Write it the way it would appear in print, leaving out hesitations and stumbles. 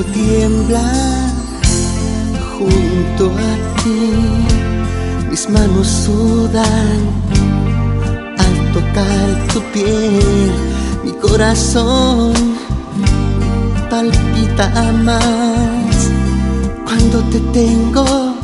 cuerpo tiembla junto a ti, mis manos sudan al tocar tu piel, mi corazón palpita más cuando te tengo